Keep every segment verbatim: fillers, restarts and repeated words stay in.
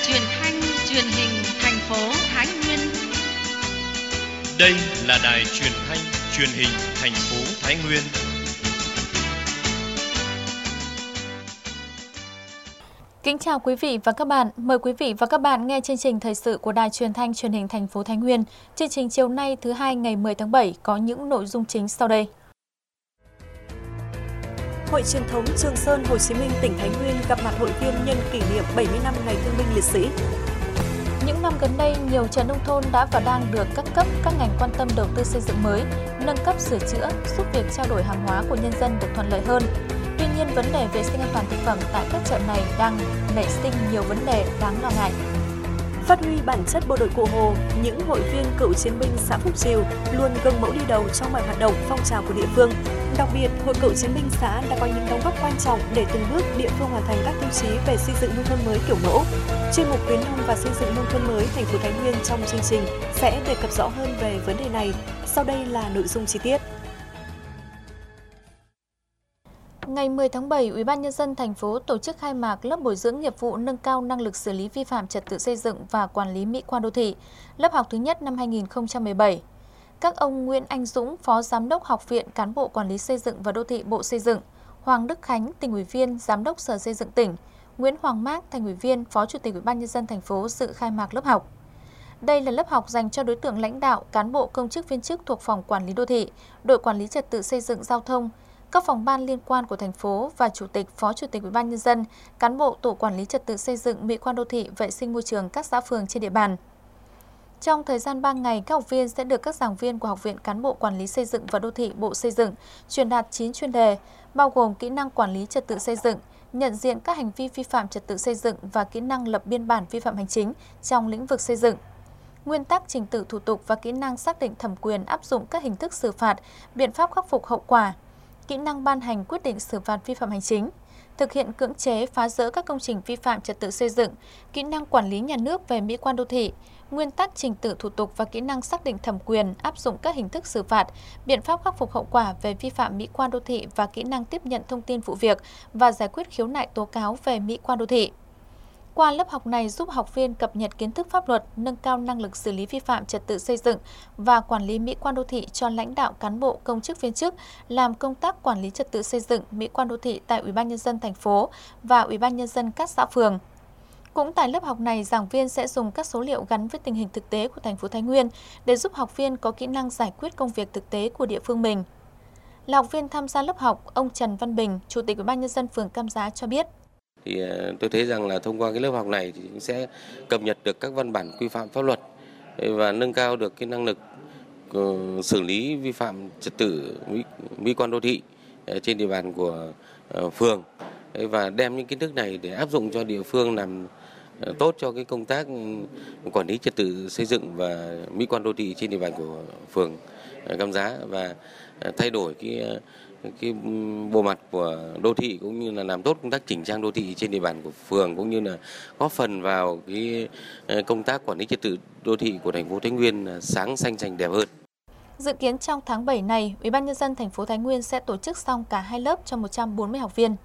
truyền thanh truyền hình thành phố Thái Nguyên. Đây là đài truyền thanh truyền hình thành phố Thái Nguyên. Kính chào quý vị và các bạn. Mời quý vị và các bạn nghe chương trình thời sự của đài truyền thanh truyền hình thành phố Thái Nguyên. Chương trình chiều nay thứ hai ngày mười tháng bảy có những nội dung chính sau đây. Hội truyền thống Trường Sơn Hồ Chí Minh tỉnh Thái Nguyên gặp mặt hội viên nhân kỷ niệm bảy mươi năm ngày Thương binh Liệt sĩ. Những năm gần đây, nhiều chợ nông thôn đã và đang được các cấp, các ngành quan tâm đầu tư xây dựng mới, nâng cấp sửa chữa, giúp việc trao đổi hàng hóa của nhân dân được thuận lợi hơn. Tuy nhiên, vấn đề vệ sinh an toàn thực phẩm tại các chợ này đang nảy sinh nhiều vấn đề đáng lo ngại. Phát huy bản chất bộ đội Cụ Hồ, những hội viên cựu chiến binh xã Phúc Triều luôn gương mẫu đi đầu trong mọi hoạt động phong trào của địa phương. Đặc biệt, Hội cựu chiến binh xã đã có những đóng góp quan trọng để từng bước địa phương hoàn thành các tiêu chí về xây dựng nông thôn mới kiểu mẫu. Chuyên mục khuyến nông và xây dựng nông thôn mới thành phố Thái Nguyên trong chương trình sẽ đề cập rõ hơn về vấn đề này. Sau đây là nội dung chi tiết. Ngày mười tháng bảy, Ủy ban nhân dân thành phố tổ chức khai mạc lớp bồi dưỡng nghiệp vụ nâng cao năng lực xử lý vi phạm trật tự xây dựng và quản lý mỹ quan đô thị, lớp học thứ nhất năm hai nghìn không trăm mười bảy. Các ông Nguyễn Anh Dũng, Phó Giám đốc Học viện Cán bộ Quản lý Xây dựng và Đô thị Bộ Xây dựng, Hoàng Đức Khánh, Tỉnh ủy viên, Giám đốc Sở Xây dựng tỉnh, Nguyễn Hoàng Mác, Thành ủy viên, Phó Chủ tịch Ủy ban nhân dân thành phố dự khai mạc lớp học. Đây là lớp học dành cho đối tượng lãnh đạo, cán bộ công chức viên chức thuộc Phòng Quản lý Đô thị, đội Quản lý Trật tự xây dựng giao thông, các phòng ban liên quan của thành phố và Chủ tịch, Phó Chủ tịch Ủy ban nhân dân, cán bộ tổ quản lý trật tự xây dựng, mỹ quan đô thị, vệ sinh môi trường các xã phường trên địa bàn. Trong thời gian ba ngày, các học viên sẽ được các giảng viên của Học viện Cán bộ Quản lý Xây dựng và Đô thị Bộ Xây dựng truyền đạt chín chuyên đề, bao gồm kỹ năng quản lý trật tự xây dựng, nhận diện các hành vi vi phạm trật tự xây dựng và kỹ năng lập biên bản vi phạm hành chính trong lĩnh vực xây dựng. Nguyên tắc trình tự thủ tục và kỹ năng xác định thẩm quyền áp dụng các hình thức xử phạt, biện pháp khắc phục hậu quả, kỹ năng ban hành quyết định xử phạt vi phạm hành chính, thực hiện cưỡng chế phá dỡ các công trình vi phạm trật tự xây dựng, kỹ năng quản lý nhà nước về mỹ quan đô thị, nguyên tắc trình tự thủ tục và kỹ năng xác định thẩm quyền áp dụng các hình thức xử phạt, biện pháp khắc phục hậu quả về vi phạm mỹ quan đô thị và kỹ năng tiếp nhận thông tin vụ việc và giải quyết khiếu nại tố cáo về mỹ quan đô thị. Qua lớp học này giúp học viên cập nhật kiến thức pháp luật, nâng cao năng lực xử lý vi phạm trật tự xây dựng và quản lý mỹ quan đô thị cho lãnh đạo cán bộ công chức viên chức làm công tác quản lý trật tự xây dựng, mỹ quan đô thị tại Ủy ban nhân dân thành phố và Ủy ban nhân dân các xã phường. Cũng tại lớp học này, giảng viên sẽ dùng các số liệu gắn với tình hình thực tế của thành phố Thái Nguyên để giúp học viên có kỹ năng giải quyết công việc thực tế của địa phương mình. Là học viên tham gia lớp học, ông Trần Văn Bình, Chủ tịch Ủy ban nhân dân phường Cam Giá cho biết. Thì tôi thấy rằng là thông qua cái lớp học này thì sẽ cập nhật được các văn bản quy phạm pháp luật và nâng cao được cái năng lực xử lý vi phạm trật tự mỹ quan đô thị trên địa bàn của phường và đem những kiến thức này để áp dụng cho địa phương làm tốt cho cái công tác quản lý trật tự xây dựng và mỹ quan đô thị trên địa bàn của phường Cam Giá và thay đổi cái cái bộ mặt của đô thị cũng như là làm tốt công tác chỉnh trang đô thị trên địa bàn của phường cũng như là góp phần vào cái công tác quản lý trật tự đô thị của thành phố Thái Nguyên sáng xanh sạch đẹp hơn. Dự kiến trong tháng bảy này, Ủy ban nhân dân thành phố Thái Nguyên sẽ tổ chức xong cả hai lớp cho một trăm bốn mươi học viên.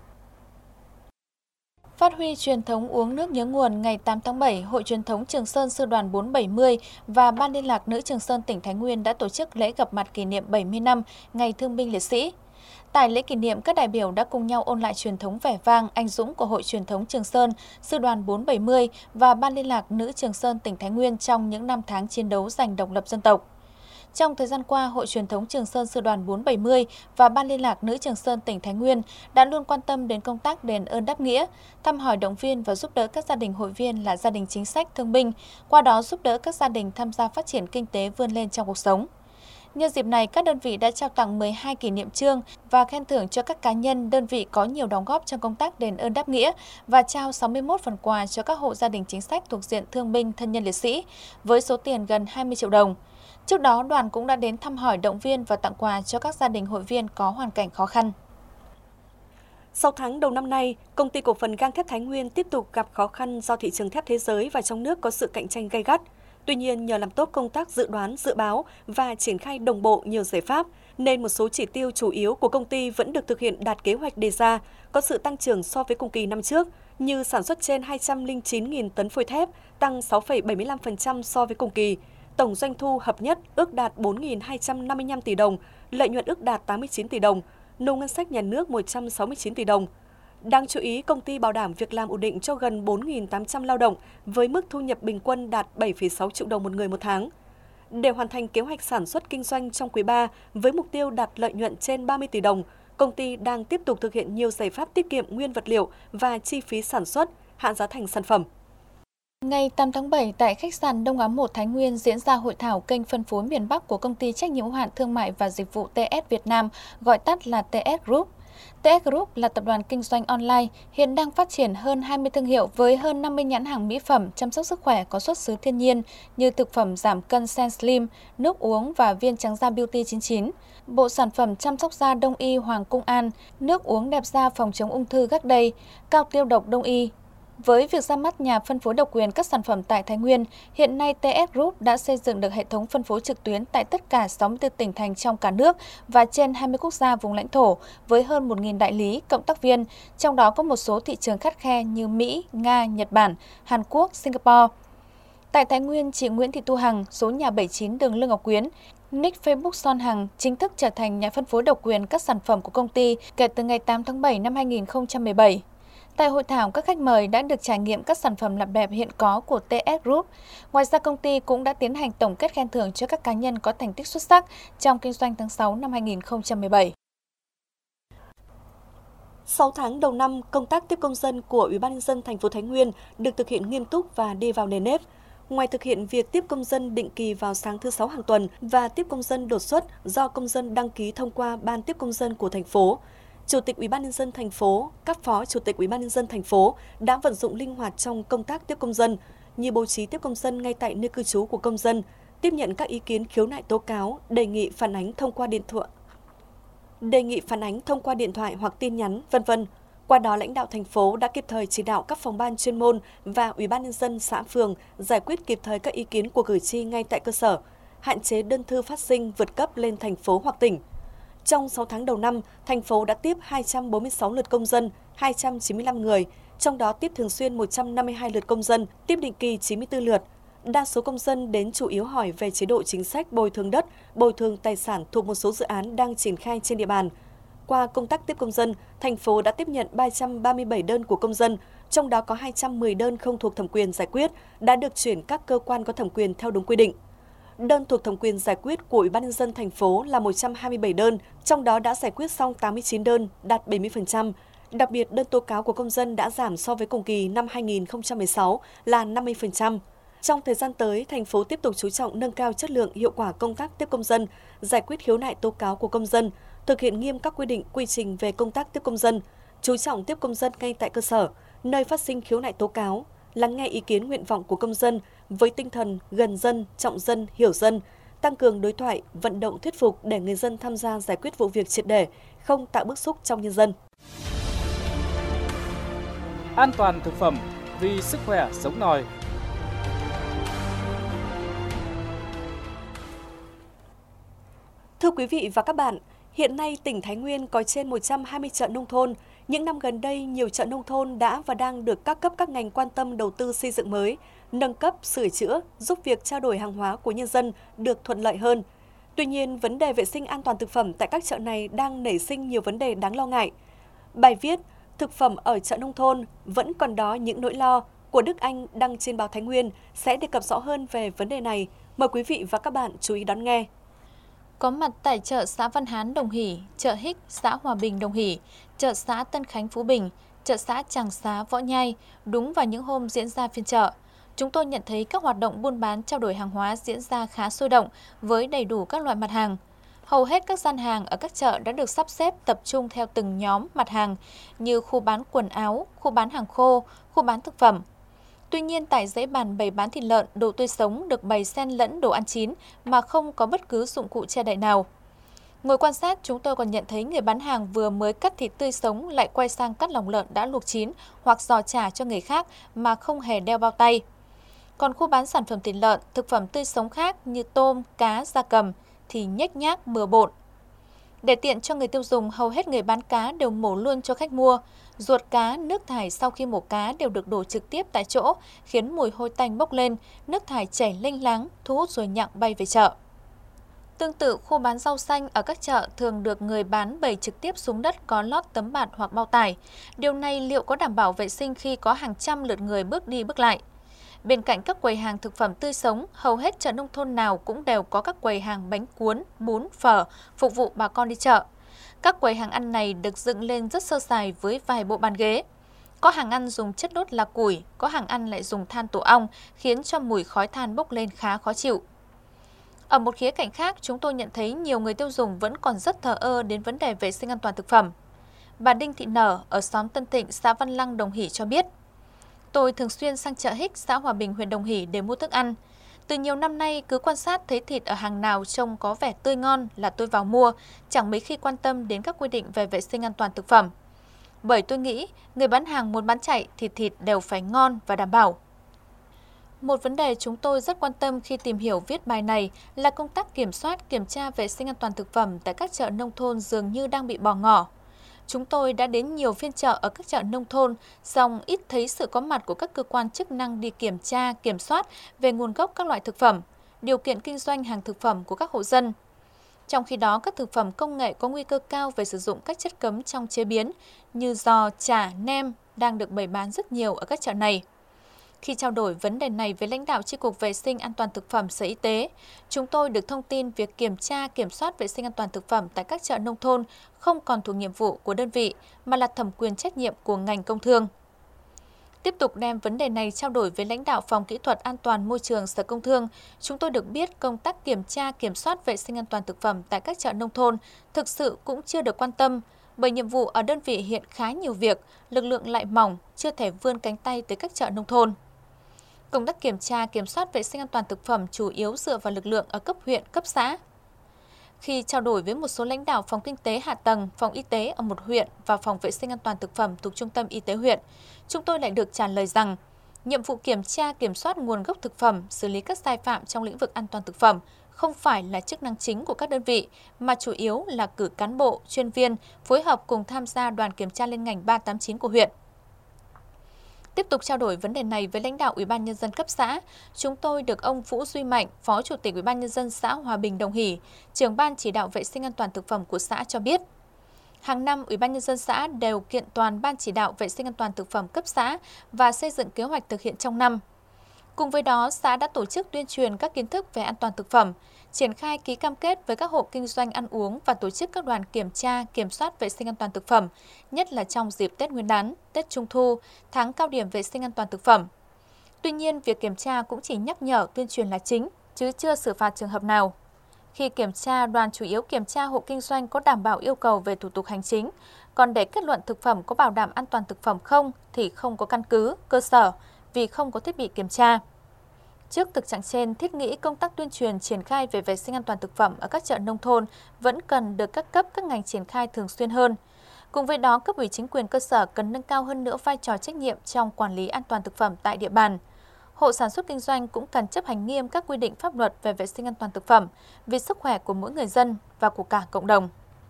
Phát huy truyền thống uống nước nhớ nguồn, ngày tám tháng bảy, Hội truyền thống Trường Sơn Sư đoàn bốn bảy mươi và Ban liên lạc Nữ Trường Sơn tỉnh Thái Nguyên đã tổ chức lễ gặp mặt kỷ niệm bảy mươi năm ngày Thương binh Liệt sĩ. Tại lễ kỷ niệm, các đại biểu đã cùng nhau ôn lại truyền thống vẻ vang, anh dũng của Hội truyền thống Trường Sơn, Sư đoàn bốn bảy mươi và Ban liên lạc Nữ Trường Sơn tỉnh Thái Nguyên trong những năm tháng chiến đấu giành độc lập dân tộc. Trong thời gian qua, Hội truyền thống Trường Sơn Sư đoàn bốn bảy mươi và Ban liên lạc Nữ Trường Sơn tỉnh Thái Nguyên đã luôn quan tâm đến công tác đền ơn đáp nghĩa, thăm hỏi động viên và giúp đỡ các gia đình hội viên là gia đình chính sách thương binh, qua đó giúp đỡ các gia đình tham gia phát triển kinh tế vươn lên trong cuộc sống. Nhân dịp này, các đơn vị đã trao tặng mười hai kỷ niệm chương và khen thưởng cho các cá nhân, đơn vị có nhiều đóng góp trong công tác đền ơn đáp nghĩa và trao sáu mươi mốt phần quà cho các hộ gia đình chính sách thuộc diện thương binh thân nhân liệt sĩ với số tiền gần hai mươi triệu đồng. Trước đó, đoàn cũng đã đến thăm hỏi, động viên và tặng quà cho các gia đình hội viên có hoàn cảnh khó khăn. Sau tháng đầu năm nay, Công ty Cổ phần Gang thép Thái Nguyên tiếp tục gặp khó khăn do thị trường thép thế giới và trong nước có sự cạnh tranh gay gắt. Tuy nhiên, nhờ làm tốt công tác dự đoán, dự báo và triển khai đồng bộ nhiều giải pháp, nên một số chỉ tiêu chủ yếu của công ty vẫn được thực hiện đạt kế hoạch đề ra, có sự tăng trưởng so với cùng kỳ năm trước. như sản xuất trên hai trăm lẻ chín nghìn tấn phôi thép, tăng sáu phẩy bảy mươi lăm phần trăm so với cùng kỳ. Tổng doanh thu hợp nhất ước đạt bốn nghìn hai trăm năm mươi lăm tỷ đồng, lợi nhuận ước đạt tám mươi chín tỷ đồng, nộp ngân sách nhà nước một trăm sáu mươi chín tỷ đồng. Đáng chú ý, công ty bảo đảm việc làm ổn định cho gần bốn nghìn tám trăm lao động với mức thu nhập bình quân đạt bảy phẩy sáu triệu đồng một người một tháng. Để hoàn thành kế hoạch sản xuất kinh doanh trong quý ba với mục tiêu đạt lợi nhuận trên ba mươi tỷ đồng, công ty đang tiếp tục thực hiện nhiều giải pháp tiết kiệm nguyên vật liệu và chi phí sản xuất, hạ giá thành sản phẩm. Ngày tám tháng bảy, tại khách sạn Đông Á một Thái Nguyên diễn ra hội thảo kênh phân phối miền Bắc của công ty trách nhiệm hữu hạn thương mại và dịch vụ tê ét Việt Nam, gọi tắt là tê ét Group. tê ét Group là tập đoàn kinh doanh online, hiện đang phát triển hơn hai mươi thương hiệu với hơn năm mươi nhãn hàng mỹ phẩm chăm sóc sức khỏe có xuất xứ thiên nhiên như thực phẩm giảm cân Sen Slim, nước uống và viên trắng da Beauty chín chín, bộ sản phẩm chăm sóc da Đông y Hoàng Cung An, nước uống đẹp da phòng chống ung thư Gác Đây, cao tiêu độc Đông y. Với việc ra mắt nhà phân phối độc quyền các sản phẩm tại Thái Nguyên, hiện nay tê ét Group đã xây dựng được hệ thống phân phối trực tuyến tại tất cả sáu mươi tư tỉnh thành trong cả nước và trên hai mươi quốc gia vùng lãnh thổ với hơn một nghìn đại lý, cộng tác viên, trong đó có một số thị trường khắt khe như Mỹ, Nga, Nhật Bản, Hàn Quốc, Singapore. Tại Thái Nguyên, chị Nguyễn Thị Tu Hằng, số nhà bảy mươi chín đường Lương Ngọc Quyến, nick Facebook Son Hằng chính thức trở thành nhà phân phối độc quyền các sản phẩm của công ty kể từ ngày tám tháng bảy năm hai nghìn không trăm mười bảy. Tại hội thảo, các khách mời đã được trải nghiệm các sản phẩm làm đẹp hiện có của tê ét Group. Ngoài ra, công ty cũng đã tiến hành tổng kết khen thưởng cho các cá nhân có thành tích xuất sắc trong kinh doanh tháng sáu năm hai nghìn không trăm mười bảy. sáu tháng đầu năm, công tác tiếp công dân của Ủy ban nhân dân thành phố Thái Nguyên được thực hiện nghiêm túc và đi vào nền nếp. Ngoài thực hiện việc tiếp công dân định kỳ vào sáng thứ Sáu hàng tuần và tiếp công dân đột xuất do công dân đăng ký thông qua ban tiếp công dân của thành phố, Chủ tịch Ủy ban nhân dân thành phố, các phó Chủ tịch Ủy ban nhân dân thành phố đã vận dụng linh hoạt trong công tác tiếp công dân, như bố trí tiếp công dân ngay tại nơi cư trú của công dân, tiếp nhận các ý kiến khiếu nại tố cáo, đề nghị phản ánh thông qua điện thoại, đề nghị phản ánh thông qua điện thoại hoặc tin nhắn, vân vân. Qua đó, lãnh đạo thành phố đã kịp thời chỉ đạo các phòng ban chuyên môn và Ủy ban nhân dân xã phường giải quyết kịp thời các ý kiến của cử tri ngay tại cơ sở, hạn chế đơn thư phát sinh vượt cấp lên thành phố hoặc tỉnh. Trong sáu tháng đầu năm, thành phố đã tiếp hai trăm bốn mươi sáu lượt công dân, hai trăm chín mươi lăm người, trong đó tiếp thường xuyên một trăm năm mươi hai lượt công dân, tiếp định kỳ chín mươi tư lượt. Đa số công dân đến chủ yếu hỏi về chế độ chính sách bồi thường đất, bồi thường tài sản thuộc một số dự án đang triển khai trên địa bàn. Qua công tác tiếp công dân, thành phố đã tiếp nhận ba trăm ba mươi bảy đơn của công dân, trong đó có hai trăm mười đơn không thuộc thẩm quyền giải quyết, đã được chuyển các cơ quan có thẩm quyền theo đúng quy định. Đơn thuộc thẩm quyền giải quyết của Ủy ban nhân dân thành phố là một trăm hai mươi bảy đơn, trong đó đã giải quyết xong tám mươi chín đơn, đạt bảy mươi phần trăm. Đặc biệt, đơn tố cáo của công dân đã giảm so với cùng kỳ năm hai nghìn không trăm mười sáu là năm mươi phần trăm. Trong thời gian tới, thành phố tiếp tục chú trọng nâng cao chất lượng, hiệu quả công tác tiếp công dân, giải quyết khiếu nại tố cáo của công dân, thực hiện nghiêm các quy định, quy trình về công tác tiếp công dân, chú trọng tiếp công dân ngay tại cơ sở, nơi phát sinh khiếu nại tố cáo, lắng nghe ý kiến nguyện vọng của công dân với tinh thần gần dân, trọng dân, hiểu dân, tăng cường đối thoại, vận động thuyết phục để người dân tham gia giải quyết vụ việc triệt để, không tạo bức xúc trong nhân dân. An toàn thực phẩm vì sức khỏe sống nòi. Thưa quý vị và các bạn, hiện nay tỉnh Thái Nguyên có trên một trăm hai mươi chợ nông thôn. Những năm gần đây, nhiều chợ nông thôn đã và đang được các cấp các ngành quan tâm đầu tư xây dựng mới, nâng cấp, sửa chữa, giúp việc trao đổi hàng hóa của nhân dân được thuận lợi hơn. Tuy nhiên, vấn đề vệ sinh an toàn thực phẩm tại các chợ này đang nảy sinh nhiều vấn đề đáng lo ngại. Bài viết "Thực phẩm ở chợ nông thôn vẫn còn đó những nỗi lo" của Đức Anh đăng trên báo Thái Nguyên sẽ đề cập rõ hơn về vấn đề này. Mời quý vị và các bạn chú ý đón nghe. Có mặt tại chợ xã Văn Hán Đồng Hỷ, chợ Hích xã Hòa Bình Đồng Hỷ, chợ xã Tân Khánh Phú Bình, chợ xã Tràng Xá Võ Nhai, đúng vào những hôm diễn ra phiên chợ. Chúng tôi nhận thấy các hoạt động buôn bán trao đổi hàng hóa diễn ra khá sôi động với đầy đủ các loại mặt hàng. Hầu hết các gian hàng ở các chợ đã được sắp xếp tập trung theo từng nhóm mặt hàng như khu bán quần áo, khu bán hàng khô, khu bán thực phẩm. Tuy nhiên, tại dãy bàn bày bán thịt lợn, đồ tươi sống được bày xen lẫn đồ ăn chín mà không có bất cứ dụng cụ che đậy nào. Ngồi quan sát, chúng tôi còn nhận thấy người bán hàng vừa mới cắt thịt tươi sống lại quay sang cắt lòng lợn đã luộc chín hoặc giò chả cho người khác mà không hề đeo bao tay. Còn khu bán sản phẩm thịt lợn, thực phẩm tươi sống khác như tôm, cá, gia cầm thì nhếch nhác bừa bộn. Để tiện cho người tiêu dùng, hầu hết người bán cá đều mổ luôn cho khách mua. Ruột cá, nước thải sau khi mổ cá đều được đổ trực tiếp tại chỗ, khiến mùi hôi tanh bốc lên, nước thải chảy lênh láng, thu hút ruồi nhặng bay về chợ. Tương tự, khu bán rau xanh ở các chợ thường được người bán bày trực tiếp xuống đất có lót tấm bạt hoặc bao tải. Điều này liệu có đảm bảo vệ sinh khi có hàng trăm lượt người bước đi bước lại? Bên cạnh các quầy hàng thực phẩm tươi sống, hầu hết chợ nông thôn nào cũng đều có các quầy hàng bánh cuốn, bún, phở, phục vụ bà con đi chợ. Các quầy hàng ăn này được dựng lên rất sơ sài với vài bộ bàn ghế. Có hàng ăn dùng chất đốt là củi, có hàng ăn lại dùng than tổ ong, khiến cho mùi khói than bốc lên khá khó chịu. Ở một khía cạnh khác, chúng tôi nhận thấy nhiều người tiêu dùng vẫn còn rất thờ ơ đến vấn đề vệ sinh an toàn thực phẩm. Bà Đinh Thị Nở ở xóm Tân Thịnh, xã Văn Lăng, Đồng Hỷ cho biết, tôi thường xuyên sang chợ Hích, xã Hòa Bình, huyện Đồng Hỷ để mua thức ăn. Từ nhiều năm nay, cứ quan sát thấy thịt ở hàng nào trông có vẻ tươi ngon là tôi vào mua, chẳng mấy khi quan tâm đến các quy định về vệ sinh an toàn thực phẩm. Bởi tôi nghĩ, người bán hàng muốn bán chạy thì thịt đều phải ngon và đảm bảo. Một vấn đề chúng tôi rất quan tâm khi tìm hiểu viết bài này là công tác kiểm soát, kiểm tra vệ sinh an toàn thực phẩm tại các chợ nông thôn dường như đang bị bỏ ngỏ. Chúng tôi đã đến nhiều phiên chợ ở các chợ nông thôn, song ít thấy sự có mặt của các cơ quan chức năng đi kiểm tra, kiểm soát về nguồn gốc các loại thực phẩm, điều kiện kinh doanh hàng thực phẩm của các hộ dân. Trong khi đó, các thực phẩm công nghệ có nguy cơ cao về sử dụng các chất cấm trong chế biến như giò, chả, nem đang được bày bán rất nhiều ở các chợ này. Khi trao đổi vấn đề này với lãnh đạo Chi cục Vệ sinh An toàn thực phẩm Sở Y tế, chúng tôi được thông tin việc kiểm tra, kiểm soát vệ sinh an toàn thực phẩm tại các chợ nông thôn không còn thuộc nhiệm vụ của đơn vị mà là thẩm quyền trách nhiệm của ngành công thương. Tiếp tục đem vấn đề này trao đổi với lãnh đạo Phòng Kỹ thuật An toàn Môi trường Sở Công Thương, chúng tôi được biết công tác kiểm tra, kiểm soát vệ sinh an toàn thực phẩm tại các chợ nông thôn thực sự cũng chưa được quan tâm, bởi nhiệm vụ ở đơn vị hiện khá nhiều việc, lực lượng lại mỏng, chưa thể vươn cánh tay tới các chợ nông thôn. Công tác kiểm tra, kiểm soát vệ sinh an toàn thực phẩm chủ yếu dựa vào lực lượng ở cấp huyện, cấp xã. Khi trao đổi với một số lãnh đạo phòng kinh tế hạ tầng, phòng y tế ở một huyện và phòng vệ sinh an toàn thực phẩm thuộc trung tâm y tế huyện, chúng tôi lại được trả lời rằng nhiệm vụ kiểm tra, kiểm soát nguồn gốc thực phẩm, xử lý các sai phạm trong lĩnh vực an toàn thực phẩm không phải là chức năng chính của các đơn vị, mà chủ yếu là cử cán bộ, chuyên viên, phối hợp cùng tham gia đoàn kiểm tra liên ngành ba tám chín của huyện. Tiếp tục trao đổi vấn đề này với lãnh đạo Ủy ban Nhân dân cấp xã, chúng tôi được ông Vũ Duy Mạnh, Phó Chủ tịch Ủy ban Nhân dân xã Hòa Bình, Đồng Hỷ, trưởng ban chỉ đạo vệ sinh an toàn thực phẩm của xã cho biết. Hàng năm, Ủy ban Nhân dân xã đều kiện toàn ban chỉ đạo vệ sinh an toàn thực phẩm cấp xã và xây dựng kế hoạch thực hiện trong năm. Cùng với đó, xã đã tổ chức tuyên truyền các kiến thức về an toàn thực phẩm, triển khai ký cam kết với các hộ kinh doanh ăn uống và tổ chức các đoàn kiểm tra, kiểm soát vệ sinh an toàn thực phẩm, nhất là trong dịp Tết Nguyên đán, Tết Trung thu, tháng cao điểm vệ sinh an toàn thực phẩm. Tuy nhiên, việc kiểm tra cũng chỉ nhắc nhở tuyên truyền là chính, chứ chưa xử phạt trường hợp nào. Khi kiểm tra, đoàn chủ yếu kiểm tra hộ kinh doanh có đảm bảo yêu cầu về thủ tục hành chính, còn để kết luận thực phẩm có bảo đảm an toàn thực phẩm không thì không có căn cứ, cơ sở vì không có thiết bị kiểm tra. Trước thực trạng trên, thiết nghĩ công tác tuyên truyền triển khai về vệ sinh an toàn thực phẩm ở các chợ nông thôn vẫn cần được các cấp các ngành triển khai thường xuyên hơn. Cùng với đó, cấp ủy chính quyền cơ sở cần nâng cao hơn nữa vai trò trách nhiệm trong quản lý an toàn thực phẩm tại địa bàn. Hộ sản xuất kinh doanh cũng cần chấp hành nghiêm các quy định pháp luật về vệ sinh an toàn thực phẩm vì sức khỏe của mỗi người dân và của cả cộng đồng.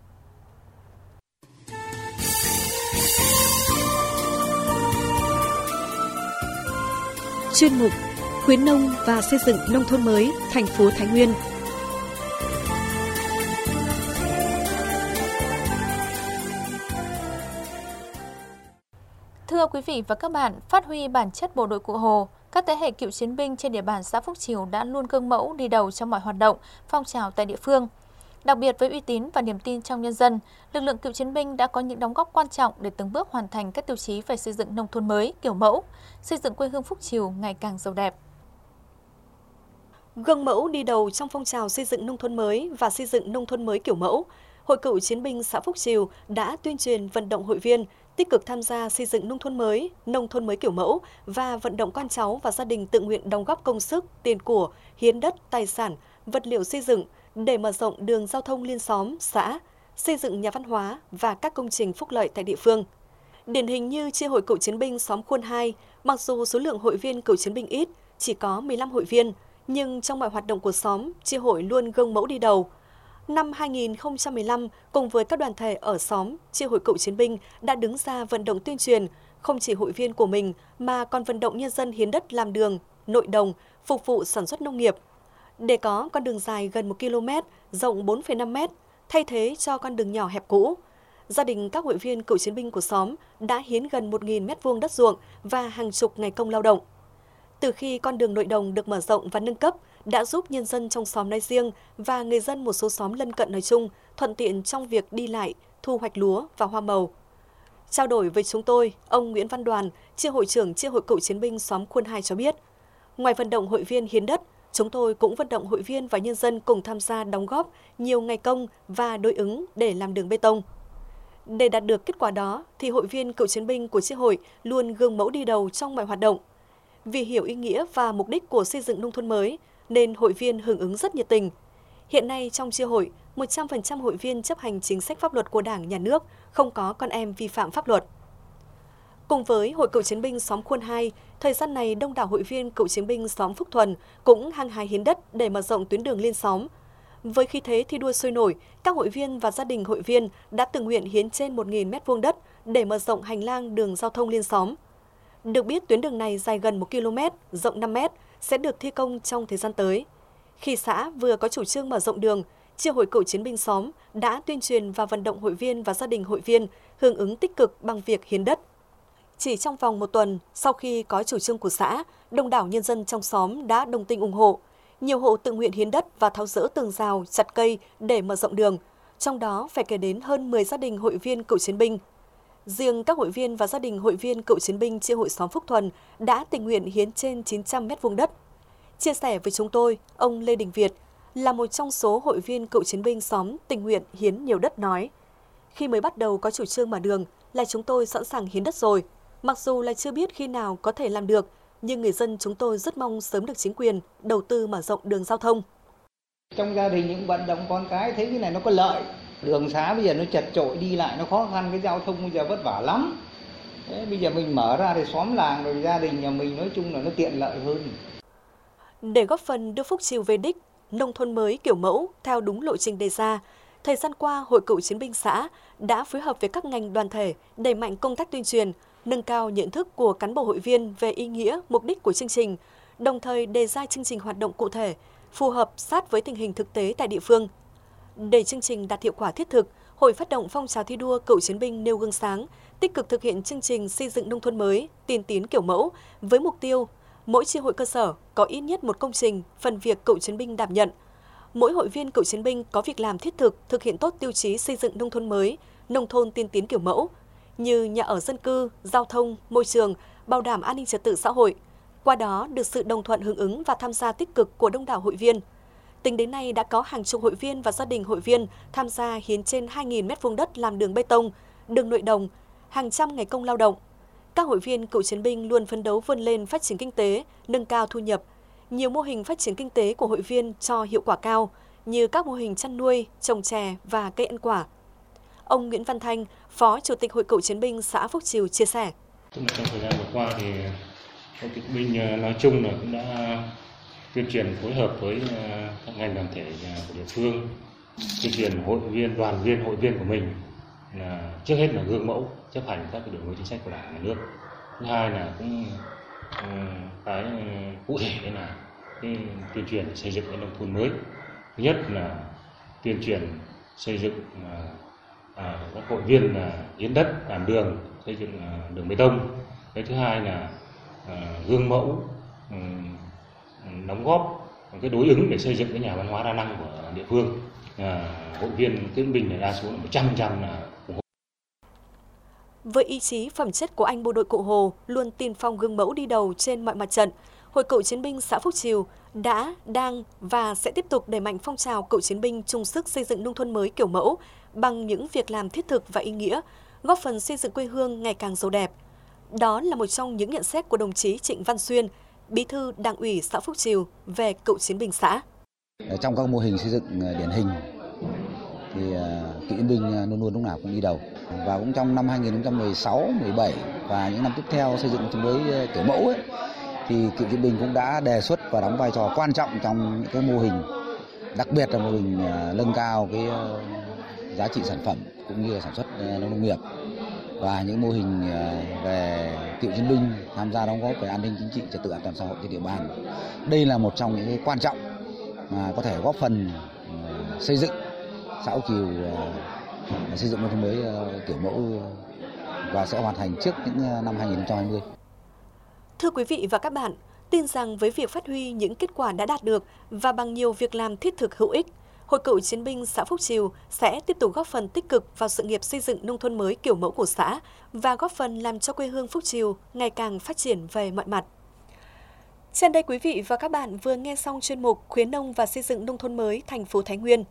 Chuyên mục khuyến nông và xây dựng nông thôn mới thành phố Thái Nguyên. Thưa quý vị và các bạn, phát huy bản chất bộ đội Cụ Hồ, các thế hệ cựu chiến binh trên địa bàn xã Phúc Chiều đã luôn gương mẫu đi đầu trong mọi hoạt động, phong trào tại địa phương. Đặc biệt với uy tín và niềm tin trong nhân dân, lực lượng cựu chiến binh đã có những đóng góp quan trọng để từng bước hoàn thành các tiêu chí về xây dựng nông thôn mới, kiểu mẫu, xây dựng quê hương Phúc Chiều ngày càng giàu đẹp. Gương mẫu đi đầu trong phong trào xây dựng nông thôn mới và xây dựng nông thôn mới kiểu mẫu, Hội Cựu Chiến binh xã Phúc Chiều đã tuyên truyền vận động hội viên tích cực tham gia xây dựng nông thôn mới, nông thôn mới kiểu mẫu và vận động con cháu và gia đình tự nguyện đóng góp công sức, tiền của, hiến đất, tài sản, vật liệu xây dựng để mở rộng đường giao thông liên xóm, xã, xây dựng nhà văn hóa và các công trình phúc lợi tại địa phương. Điển hình như chi hội Cựu Chiến binh xóm Khuôn hai, mặc dù số lượng hội viên Cựu Chiến binh ít, chỉ có mười lăm hội viên, nhưng trong mọi hoạt động của xóm, chi hội luôn gương mẫu đi đầu. Năm hai nghìn không trăm mười lăm, cùng với các đoàn thể ở xóm, Chi hội Cựu Chiến binh đã đứng ra vận động tuyên truyền, không chỉ hội viên của mình mà còn vận động nhân dân hiến đất làm đường, nội đồng, phục vụ sản xuất nông nghiệp. Để có con đường dài gần một ki lô mét, rộng bốn phẩy năm mét, thay thế cho con đường nhỏ hẹp cũ, gia đình các hội viên cựu chiến binh của xóm đã hiến gần một nghìn mét vuông đất ruộng và hàng chục ngày công lao động. Từ khi con đường nội đồng được mở rộng và nâng cấp, đã giúp nhân dân trong xóm nói riêng và người dân một số xóm lân cận nói chung thuận tiện trong việc đi lại, thu hoạch lúa và hoa màu. Trao đổi với chúng tôi, ông Nguyễn Văn Đoàn, chi hội trưởng chi hội cựu chiến binh xóm Khuôn Hai cho biết, ngoài vận động hội viên hiến đất, chúng tôi cũng vận động hội viên và nhân dân cùng tham gia đóng góp nhiều ngày công và đối ứng để làm đường bê tông. Để đạt được kết quả đó, thì hội viên cựu chiến binh của chi hội luôn gương mẫu đi đầu trong mọi hoạt động. Vì hiểu ý nghĩa và mục đích của xây dựng nông thôn mới, nên hội viên hưởng ứng rất nhiệt tình. Hiện nay trong chi hội, một trăm phần trăm hội viên chấp hành chính sách pháp luật của Đảng, Nhà nước, không có con em vi phạm pháp luật. Cùng với Hội Cựu Chiến binh xóm Khuôn Hai, thời gian này đông đảo hội viên cựu chiến binh xóm Phúc Thuần cũng hăng hái hiến đất để mở rộng tuyến đường liên xóm. Với khí thế thi đua sôi nổi, các hội viên và gia đình hội viên đã tự nguyện hiến trên một nghìn mét vuông đất để mở rộng hành lang đường giao thông liên xóm. Được biết tuyến đường này dài gần một ki lô mét, rộng năm mét, sẽ được thi công trong thời gian tới. Khi xã vừa có chủ trương mở rộng đường, chi hội cựu chiến binh xóm đã tuyên truyền và vận động hội viên và gia đình hội viên hưởng ứng tích cực bằng việc hiến đất. Chỉ trong vòng một tuần, sau khi có chủ trương của xã, đông đảo nhân dân trong xóm đã đồng tình ủng hộ. Nhiều hộ tự nguyện hiến đất và tháo dỡ tường rào, chặt cây để mở rộng đường. Trong đó phải kể đến hơn mười gia đình hội viên cựu chiến binh. Riêng các hội viên và gia đình hội viên cựu chiến binh chi hội xóm Phúc Thuần đã tình nguyện hiến trên chín trăm mét vuông đất. Chia sẻ với chúng tôi, ông Lê Đình Việt là một trong số hội viên cựu chiến binh xóm tình nguyện hiến nhiều đất nói: khi mới bắt đầu có chủ trương mở đường là chúng tôi sẵn sàng hiến đất rồi. Mặc dù là chưa biết khi nào có thể làm được, nhưng người dân chúng tôi rất mong sớm được chính quyền đầu tư mở rộng đường giao thông. Trong gia đình những vận động con cái thấy cái này nó có lợi. Đường xá bây giờ nó chật chội, đi lại nó khó khăn, cái giao thông bây giờ vất vả lắm. Thế bây giờ mình mở ra thì xóm làng rồi gia đình nhà mình nói chung là nó tiện lợi hơn. Để góp phần đưa Phúc Chiều về đích, nông thôn mới kiểu mẫu theo đúng lộ trình đề ra, thời gian qua Hội Cựu Chiến binh xã đã phối hợp với các ngành đoàn thể đẩy mạnh công tác tuyên truyền, nâng cao nhận thức của cán bộ hội viên về ý nghĩa, mục đích của chương trình, đồng thời đề ra chương trình hoạt động cụ thể, phù hợp sát với tình hình thực tế tại địa phương. Để chương trình đạt hiệu quả thiết thực, Hội phát động phong trào thi đua cựu chiến binh nêu gương sáng, tích cực thực hiện chương trình xây dựng nông thôn mới, tiên tiến kiểu mẫu, với mục tiêu mỗi chi hội cơ sở có ít nhất một công trình, phần việc cựu chiến binh đảm nhận. Mỗi hội viên cựu chiến binh có việc làm thiết thực, thực hiện tốt tiêu chí xây dựng nông thôn mới, nông thôn tiên tiến kiểu mẫu, như nhà ở dân cư, giao thông, môi trường, bảo đảm an ninh trật tự xã hội. Qua đó được sự đồng thuận hưởng ứng và tham gia tích cực của đông đảo hội viên. Tính đến nay đã có hàng chục hội viên và gia đình hội viên tham gia hiến trên hai nghìn mét vuông đất làm đường bê tông, đường nội đồng, hàng trăm ngày công lao động. Các hội viên cựu chiến binh luôn phấn đấu vươn lên phát triển kinh tế, nâng cao thu nhập. Nhiều mô hình phát triển kinh tế của hội viên cho hiệu quả cao, như các mô hình chăn nuôi, trồng chè và cây ăn quả. Ông Nguyễn Văn Thanh, Phó Chủ tịch Hội Cựu Chiến binh xã Phúc Chiều chia sẻ. Trong thời gian vừa qua thì Hội Cựu binh nói chung là cũng đã tuyên truyền phối hợp với các ngành đoàn thể của địa phương, tuyên truyền hội viên, đoàn viên, hội viên của mình là trước hết là gương mẫu chấp hành các đường lối chính sách của Đảng, Nhà nước. Thứ hai là cũng cái cụ thể đấy là cái tuyên truyền xây dựng cái nông thôn mới. Thứ nhất là tuyên truyền xây dựng à, các hội viên là hiến đất làm đường, xây dựng à, đường bê tông. Cái thứ hai là à, gương mẫu um, đóng góp cái đối ứng để xây dựng cái nhà văn hóa đa năng của địa phương. À, hội viên cựu binh này đa số là một trăm phần trăm là ủng hộ. Với ý chí phẩm chất của anh bộ đội Cụ Hồ luôn tiên phong gương mẫu đi đầu trên mọi mặt trận, Hội Cựu Chiến binh xã Phúc Chiều đã, đang và sẽ tiếp tục đẩy mạnh phong trào cựu chiến binh chung sức xây dựng nông thôn mới kiểu mẫu bằng những việc làm thiết thực và ý nghĩa, góp phần xây dựng quê hương ngày càng giàu đẹp. Đó là một trong những nhận xét của đồng chí Trịnh Văn Xuyên, Bí thư Đảng ủy xã Phúc Chiều về cựu chiến binh xã. Trong các mô hình xây dựng điển hình thì cựu chiến binh luôn luôn lúc nào cũng đi đầu. Và cũng trong năm hai nghìn không trăm mười sáu, mười bảy và những năm tiếp theo xây dựng nông thôn mới kiểu mẫu ấy, thì cựu chiến binh cũng đã đề xuất và đóng vai trò quan trọng trong những cái mô hình Đặc biệt là mô hình nâng cao cái giá trị sản phẩm cũng như là sản xuất nông nghiệp và những mô hình về cựu chiến binh tham gia đóng góp về an ninh chính trị, trật tự an toàn xã hội trên địa bàn. Đây là một trong những cái quan trọng mà có thể góp phần xây dựng xã Ấu Chiều, xây dựng nông thôn mới kiểu mẫu và sẽ hoàn thành trước những năm hai nghìn không trăm hai mươi. Thưa quý vị và các bạn, tin rằng với việc phát huy những kết quả đã đạt được và bằng nhiều việc làm thiết thực hữu ích, Hội Cựu Chiến binh xã Phúc Chiều sẽ tiếp tục góp phần tích cực vào sự nghiệp xây dựng nông thôn mới kiểu mẫu của xã và góp phần làm cho quê hương Phúc Chiều ngày càng phát triển về mọi mặt. Trên đây quý vị và các bạn vừa nghe xong chuyên mục Khuyến nông và xây dựng nông thôn mới thành phố Thái Nguyên.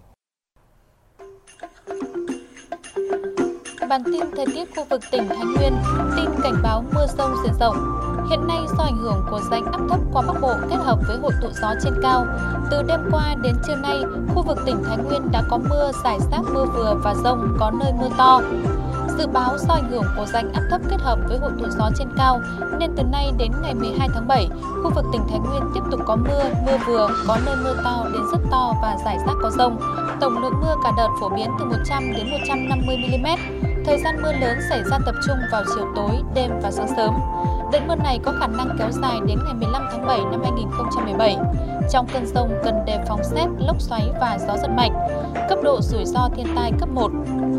Bản tin thời tiết khu vực tỉnh Thái Nguyên, tin cảnh báo mưa rông diện rộng. Hiện nay do ảnh hưởng của rãnh áp thấp qua Bắc Bộ kết hợp với hội tụ gió trên cao, từ đêm qua đến trưa nay, khu vực tỉnh Thái Nguyên đã có mưa rải rác, mưa vừa và dông, có nơi mưa to. Dự báo do ảnh hưởng của rãnh áp thấp kết hợp với hội tụ gió trên cao, nên từ nay đến ngày mười hai tháng bảy, khu vực tỉnh Thái Nguyên tiếp tục có mưa, mưa vừa, có nơi mưa to đến rất to và rải rác có dông. Tổng lượng mưa cả đợt phổ biến từ một trăm đến một trăm năm mươi mi-li-mét. Thời gian mưa lớn xảy ra tập trung vào chiều tối, đêm và sáng sớm. Đợt mưa này có khả năng kéo dài đến ngày mười lăm tháng bảy năm hai nghìn không trăm mười bảy. Trong cơn dông cần đề phòng sét, lốc xoáy và gió giật mạnh. Cấp độ rủi ro thiên tai cấp một.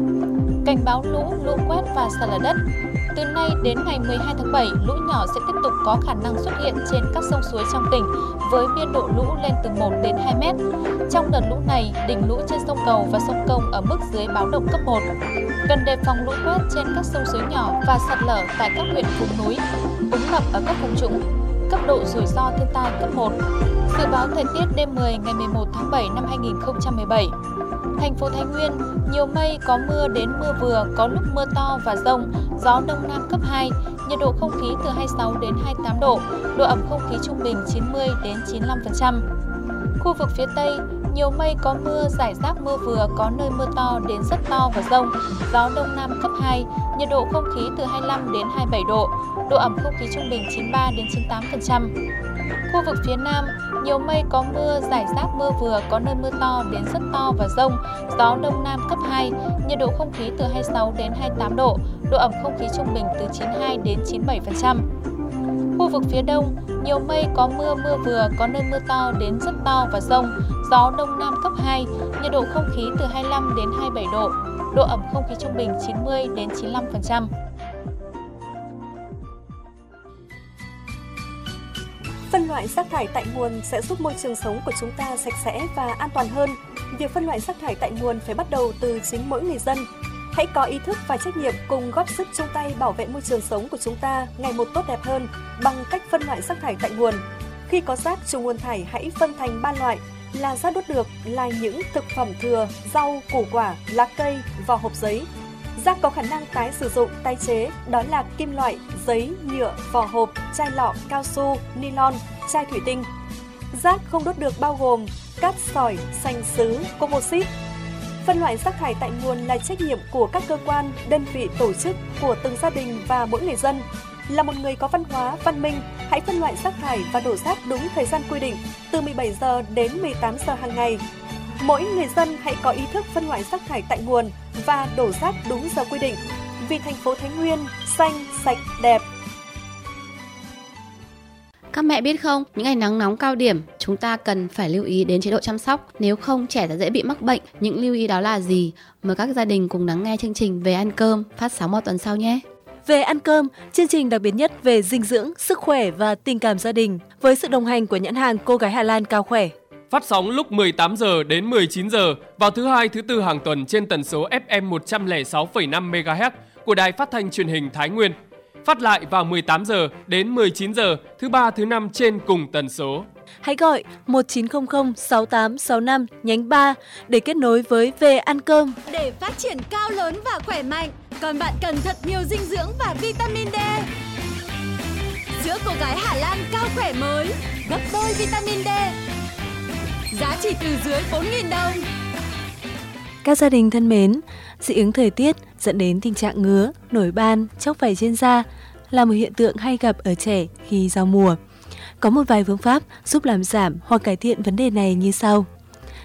Cảnh báo lũ, lũ quét và sạt lở đất. Từ nay đến ngày mười hai tháng bảy, lũ nhỏ sẽ tiếp tục có khả năng xuất hiện trên các sông suối trong tỉnh với biên độ lũ lên từ một đến hai mét. Trong đợt lũ này, đỉnh lũ trên sông Cầu và sông Công ở mức dưới báo động cấp một. Cần đề phòng lũ quét trên các sông suối nhỏ và sạt lở tại các huyện vùng núi, úng ngập ở các vùng trũng. Cấp độ rủi ro thiên tai cấp một. Dự báo thời tiết đêm mười ngày mười một tháng bảy năm hai nghìn không trăm mười bảy. Thành phố Thái Nguyên, nhiều mây, có mưa đến mưa vừa, có lúc mưa to và dông, gió đông nam cấp hai, nhiệt độ không khí từ hai mươi sáu đến hai mươi tám độ, độ ẩm không khí trung bình chín mươi đến chín mươi lăm phần trăm. Khu vực phía Tây, nhiều mây, có mưa, rải rác mưa vừa, có nơi mưa to đến rất to và dông, gió đông nam cấp hai, nhiệt độ không khí từ hai mươi lăm đến hai mươi bảy độ, độ ẩm không khí trung bình chín mươi ba đến chín mươi tám phần trăm. Khu vực phía Nam, nhiều mây, có mưa, rải rác mưa vừa, có nơi mưa to đến rất to và dông, gió đông nam cấp hai, nhiệt độ không khí từ hai mươi sáu đến hai mươi tám độ, độ ẩm không khí trung bình từ chín mươi hai đến chín mươi bảy phần trăm. Khu vực phía Đông, nhiều mây, có mưa, mưa vừa, có nơi mưa to đến rất to và dông, gió đông nam cấp hai, nhiệt độ không khí từ hai mươi lăm đến hai mươi bảy độ, độ ẩm không khí trung bình chín mươi đến chín mươi lăm phần trăm. Phân loại rác thải tại nguồn sẽ giúp môi trường sống của chúng ta sạch sẽ và an toàn hơn. Việc phân loại rác thải tại nguồn phải bắt đầu từ chính mỗi người dân. Hãy có ý thức và trách nhiệm cùng góp sức chung tay bảo vệ môi trường sống của chúng ta ngày một tốt đẹp hơn bằng cách phân loại rác thải tại nguồn. Khi có rác trùng nguồn thải, hãy phân thành ba loại là rác đốt được, là những thực phẩm thừa, rau, củ quả, lá cây, vỏ hộp giấy. Rác có khả năng tái sử dụng, tái chế, đó là kim loại, giấy, nhựa, vỏ hộp, chai lọ, cao su, nylon, chai thủy tinh. Rác không đốt được bao gồm cát sỏi, sành sứ, composite. Phân loại rác thải tại nguồn là trách nhiệm của các cơ quan, đơn vị, tổ chức, của từng gia đình và mỗi người dân. Là một người có văn hóa, văn minh, hãy phân loại rác thải và đổ rác đúng thời gian quy định, từ mười bảy giờ đến mười tám giờ hàng ngày. Mỗi người dân hãy có ý thức phân loại rác thải tại nguồn và đổ rác đúng giờ quy định. Vì thành phố Thái Nguyên xanh, sạch, đẹp. Các mẹ biết không, những ngày nắng nóng cao điểm, chúng ta cần phải lưu ý đến chế độ chăm sóc, nếu không trẻ sẽ dễ bị mắc bệnh. Những lưu ý đó là gì? Mời các gia đình cùng lắng nghe chương trình Về ăn cơm phát sóng vào tuần sau nhé. Về ăn cơm, chương trình đặc biệt nhất về dinh dưỡng, sức khỏe và tình cảm gia đình với sự đồng hành của nhãn hàng Cô gái Hà Lan Cao Khỏe. Phát sóng lúc mười tám giờ đến mười chín giờ vào thứ hai, thứ tư hàng tuần trên tần số ép em một trăm lẻ sáu phẩy năm mê ga héc của Đài Phát thanh Truyền hình Thái Nguyên. Phát lại vào mười tám giờ đến mười chín giờ thứ ba, thứ năm trên cùng tần số. Hãy gọi một chín không không sáu tám sáu năm nhánh ba để kết nối với Về ăn cơm. Để phát triển cao lớn và khỏe mạnh, còn bạn cần thật nhiều dinh dưỡng và vitamin D. Sữa Cô gái Hà Lan Cao Khỏe mới, gấp đôi vitamin D. Giá chỉ từ dưới bốn nghìn đồng. Các gia đình thân mến, dị ứng thời tiết dẫn đến tình trạng ngứa, nổi ban, chóc vảy trên da là một hiện tượng hay gặp ở trẻ khi giao mùa. Có một vài phương pháp giúp làm giảm hoặc cải thiện vấn đề này như sau.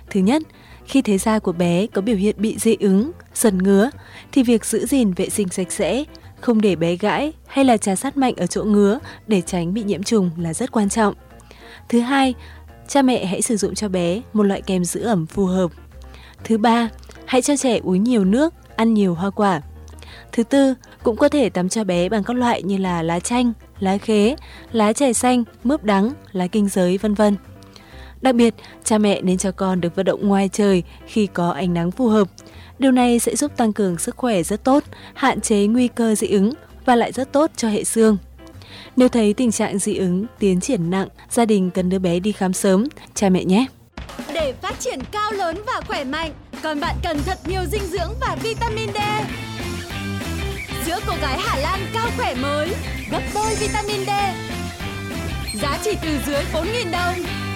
Thứ nhất, khi thấy da của bé có biểu hiện bị dị ứng, sần ngứa thì việc giữ gìn vệ sinh sạch sẽ, không để bé gãi hay là trà sát mạnh ở chỗ ngứa để tránh bị nhiễm trùng là rất quan trọng. Thứ hai, cha mẹ hãy sử dụng cho bé một loại kem giữ ẩm phù hợp. Thứ ba, hãy cho trẻ uống nhiều nước, ăn nhiều hoa quả. Thứ tư, cũng có thể tắm cho bé bằng các loại như là lá chanh, lá khế, lá chè xanh, mướp đắng, lá kinh giới, vân vân. Đặc biệt, cha mẹ nên cho con được vận động ngoài trời khi có ánh nắng phù hợp. Điều này sẽ giúp tăng cường sức khỏe rất tốt, hạn chế nguy cơ dị ứng và lại rất tốt cho hệ xương. Nếu thấy tình trạng dị ứng tiến triển nặng, gia đình cần đưa bé đi khám sớm, cha mẹ nhé. Để phát triển cao lớn và khỏe mạnh, con bạn cần thật nhiều dinh dưỡng và vitamin D. Sữa cô gái Hà Lan cao khỏe mới, gấp đôi vitamin D. Giá chỉ từ dưới bốn nghìn đồng.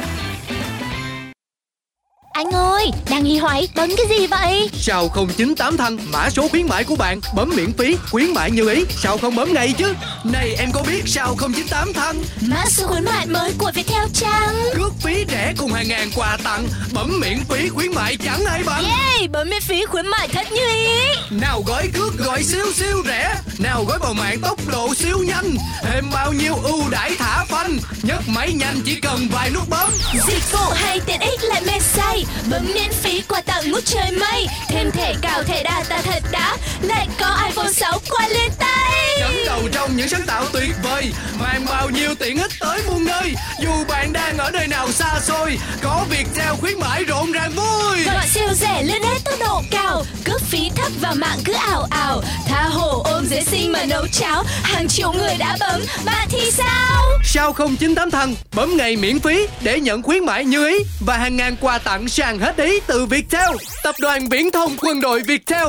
Anh ơi, đang nghi hoài bấm cái gì vậy? Sao không chín tám thăng mã số khuyến mãi của bạn, bấm miễn phí, khuyến mãi như ý, sao không bấm ngay chứ? Này em có biết sao không chín tám thăng? Mã số khuyến mãi mới của Viettel chăng? Cước phí rẻ cùng hàng ngàn quà tặng, bấm miễn phí khuyến mãi chẳng ai bằng. Yeah, bấm miễn phí khuyến mãi thật như ý. Nào gói cước gọi siêu siêu rẻ, nào gói bầu mạng tốc độ siêu nhanh, thêm bao nhiêu ưu đãi thả phanh, nhấc máy nhanh chỉ cần vài nút bấm. Dịch vụ hay tiện ích lại mê say, bấm miễn phí quà tặng ngút trời mây, thêm thẻ cào thẻ data thật đã, lại có iPhone sáu qua lên tay. Dẫn đầu trong những sáng tạo tuyệt vời, mang bao nhiêu tiện ích tới muôn nơi. Dù bạn đang ở nơi nào xa xôi, có Viettel khuyến mãi rộn ràng vui. Gọi siêu rẻ lên hết tốc độ cao, cước phí thấp và mạng cứ ảo ảo, tha hồ ôm dễ sinh mà nấu cháo, hàng triệu người đã bấm, bạn thì sao? Sao không chín tám thăng, bấm ngày miễn phí để nhận khuyến mãi như ý và hàng ngàn quà tặng sàn hết ý từ Viettel, tập đoàn viễn thông quân đội Viettel.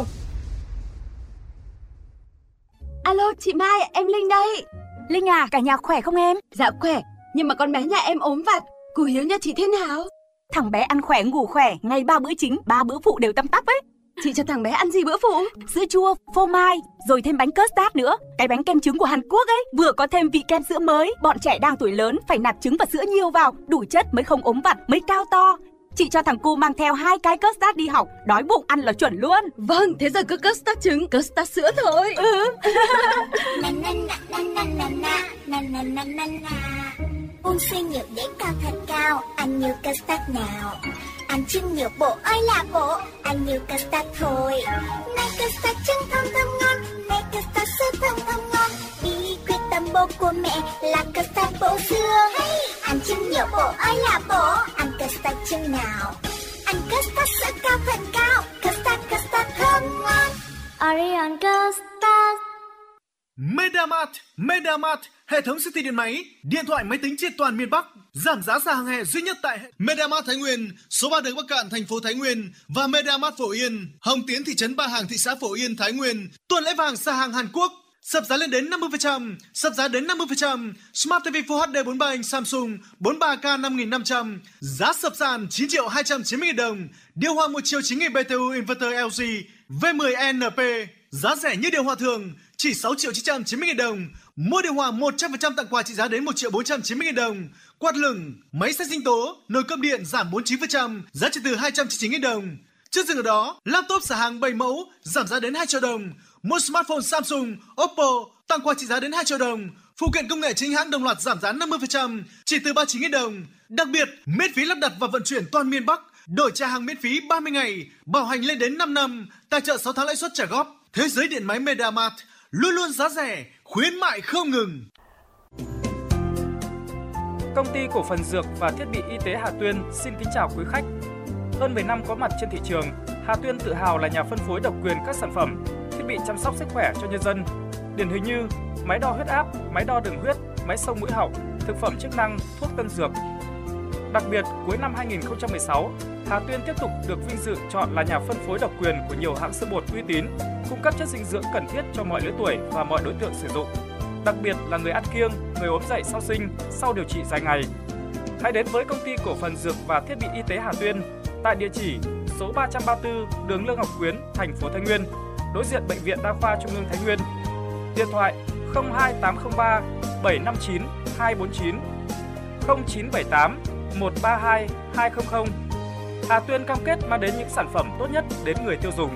Alo, chị Mai, em Linh đây. Linh à, cả nhà khỏe không em? Dạ khỏe, nhưng mà con bé nhà em ốm vặt. Cô Hiếu nhà chị thế nào? Thằng bé ăn khỏe, ngủ khỏe, ngày ba bữa chính, ba bữa phụ đều tăm tắp ấy. Chị cho thằng bé ăn gì bữa phụ? Sữa chua, phô mai, rồi thêm bánh custard nữa. Cái bánh kem trứng của Hàn Quốc ấy, vừa có thêm vị kem sữa mới. Bọn trẻ đang tuổi lớn phải nạp trứng và sữa nhiều vào, đủ chất mới không ốm vặt, mới cao to. Chị cho thằng cu mang theo hai cái custard đi học, đói bụng ăn là chuẩn luôn. Vâng, thế giờ cứ custard trứng, custard sữa thôi. Ừ. Uống siêu nhiều để cao thật cao, ăn nhiều custard nào. Ăn chưng nhiều bộ ơi là bộ, ăn nhiều custard thôi. Này custard trứng thơm thơm ngon, này custard sữa thơm thơm ngon. Bí quyết tâm bố của mẹ là custard bổ xương. Hey, ăn chưng nhiều bộ ơi là bộ, ăn custard chưng nào. Ăn custard sữa cao thật cao, custard custard thơm ngon. Orion custard. Medamart, Medamart, hệ thống siêu thị điện máy, điện thoại máy tính trên toàn miền Bắc, giảm giá sàn hàng hè duy nhất tại Medamart Thái Nguyên, số ba đường Bắc Cạn, thành phố Thái Nguyên và Medamart Phổ Yên, Hồng Tiến, thị trấn Ba Hàng, thị xã Phổ Yên, Thái Nguyên. Tuần lễ vàng sàn hàng Hàn Quốc, sập giá lên đến năm mươi phần trăm, sập giá đến năm mươi phần trăm. Smart ti vi Full hát đê bốn mươi ba inch Samsung bốn mươi ba K năm nghìn năm trăm, giá sập sàn chín triệu hai trăm chín mươi nghìn đồng. Điều hòa một chiều chín nghìn bê tê u inverter lờ giê V mười en pê, giá rẻ như điều hòa thường, chỉ sáu triệu chín trăm chín mươi nghìn đồng. Mua điều hòa một trăm phần trăm tặng quà trị giá đến một triệu bốn trăm chín mươi nghìn đồng. Quạt lửng, máy xay sinh tố, nồi cơm điện giảm bốn mươi chín phần trăm, giá chỉ từ hai trăm chín mươi chín nghìn đồng. Chưa dừng ở đó, laptop xả hàng bảy mẫu giảm giá đến hai triệu đồng. Mua smartphone Samsung, Oppo tặng quà trị giá đến hai triệu đồng. Phụ kiện công nghệ chính hãng đồng loạt giảm giá năm mươi phần trăm, chỉ từ ba mươi chín nghìn đồng. Đặc biệt, miễn phí lắp đặt và vận chuyển toàn miền Bắc. Đổi trả hàng miễn phí ba mươi ngày, bảo hành lên đến năm năm. Tài trợ sáu tháng lãi suất trả góp. Thế giới điện máy Medamart, luôn luôn giá rẻ, khuyến mại không ngừng. Công ty cổ phần dược và thiết bị y tế Hà Tuyên xin kính chào quý khách. Hơn mười năm có mặt trên thị trường, Hà Tuyên tự hào là nhà phân phối độc quyền các sản phẩm, thiết bị chăm sóc sức khỏe cho nhân dân. Điển hình như máy đo huyết áp, máy đo đường huyết, máy xông mũi họng, thực phẩm chức năng, thuốc tân dược. Đặc biệt, cuối năm hai nghìn không trăm mười sáu, Hà Tuyên tiếp tục được vinh dự chọn là nhà phân phối độc quyền của nhiều hãng sữa bột uy tín, cung cấp chất dinh dưỡng cần thiết cho mọi lứa tuổi và mọi đối tượng sử dụng. Đặc biệt là người ăn kiêng, người ốm dậy sau sinh, sau điều trị dài ngày. Hãy đến với công ty cổ phần dược và thiết bị y tế Hà Tuyên tại địa chỉ số ba trăm ba mươi tư đường Lương Ngọc Quyến, thành phố Thái Nguyên, đối diện Bệnh viện Đa khoa Trung ương Thái Nguyên. Điện thoại không hai tám không ba bảy năm chín hai bốn chín, không chín bảy tám một ba hai hai không không. Hà Tuyên cam kết mang đến những sản phẩm tốt nhất đến người tiêu dùng.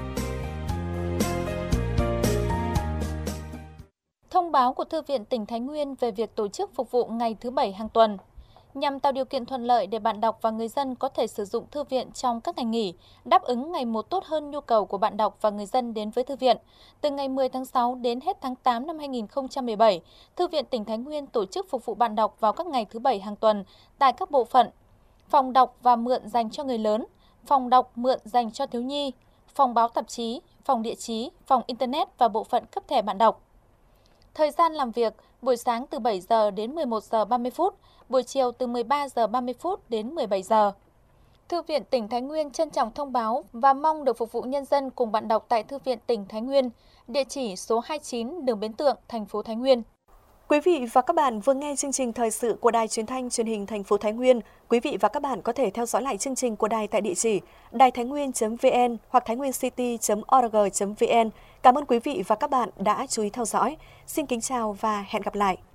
Thông báo của Thư viện tỉnh Thái Nguyên về việc tổ chức phục vụ ngày thứ Bảy hàng tuần. Nhằm tạo điều kiện thuận lợi để bạn đọc và người dân có thể sử dụng thư viện trong các ngày nghỉ, đáp ứng ngày một tốt hơn nhu cầu của bạn đọc và người dân đến với thư viện. Từ ngày mười tháng sáu đến hết tháng tám năm hai nghìn không trăm mười bảy, Thư viện tỉnh Thái Nguyên tổ chức phục vụ bạn đọc vào các ngày thứ Bảy hàng tuần tại các bộ phận phòng đọc và mượn dành cho người lớn, phòng đọc mượn dành cho thiếu nhi, phòng báo tạp chí, phòng địa chí, phòng Internet và bộ phận cấp thẻ bạn đọc. Thời gian làm việc, buổi sáng từ bảy giờ đến mười một giờ ba mươi phút, buổi chiều từ mười ba giờ ba mươi phút đến mười bảy giờ. Thư viện tỉnh Thái Nguyên trân trọng thông báo và mong được phục vụ nhân dân cùng bạn đọc tại Thư viện tỉnh Thái Nguyên, địa chỉ số hai mươi chín đường Bến Tượng, thành phố Thái Nguyên. Quý vị và các bạn vừa nghe chương trình thời sự của Đài Truyền thanh Truyền hình thành phố Thái Nguyên. Quý vị và các bạn có thể theo dõi lại chương trình của đài tại địa chỉ đài thái nguyên chấm vn hoặc thái nguyên city chấm org chấm vn. Cảm ơn quý vị và các bạn đã chú ý theo dõi. Xin kính chào và hẹn gặp lại.